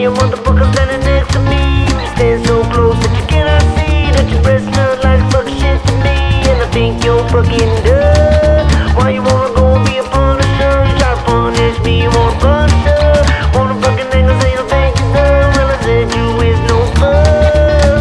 a motherfucker standing next to me. You stand so close that you cannot see, that your breath smells like fuck shit to me. And I think you're fucking dumb. Why you wanna go and be a punisher? You try to punish me, you wanna punish her. Wanna fucking nigga say you think you're dumb. Well, I said you is no fun.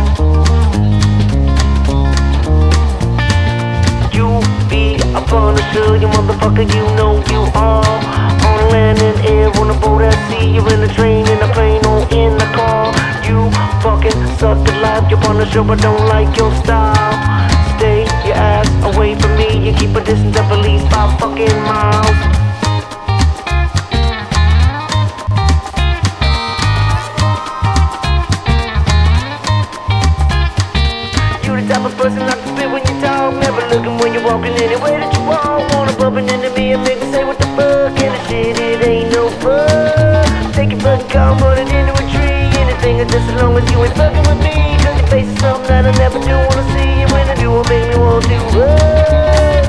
You be a punisher, you motherfucker, you know you are. On land and air, on a boat at sea, you're in a train, in a plane, or in a car. You fucking suck at life, you're punisher, but don't like your style. Stay your ass away from me, you keep a distance of at least 5 fucking miles. You the type of person I can spit when you talk, never looking when you're walking anywhere that you walk. Wanna bump into me and make me say what the fuck, and the shit, it ain't no fun. Take your fucking car, put it into a tree, anything is just as long as you ain't fucking with me. Cause your face is something that I never do wanna see, and when I do, it make me want to run.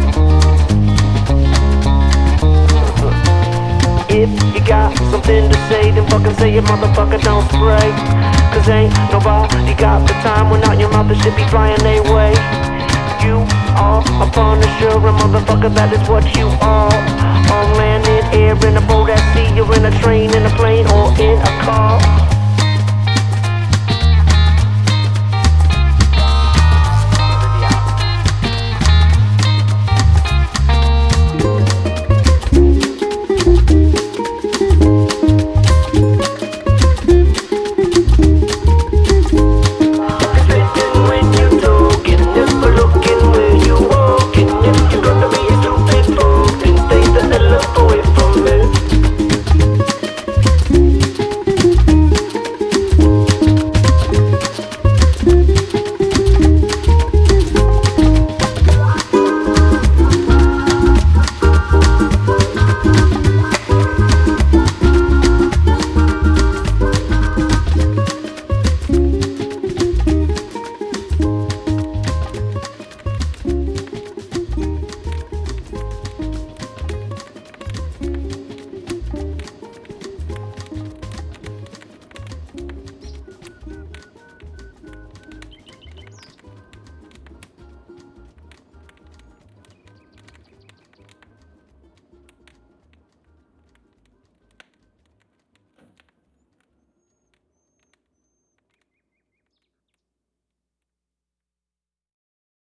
If you got something to say, then fucking say it, motherfucker, don't spray. Cause ain't nobody got the time when out your mouth the shit be flying their way. You are a punisher, a motherfucker, that is what you are. On land, in air, in a boat at sea, you're in a train, in a plane, or in a car.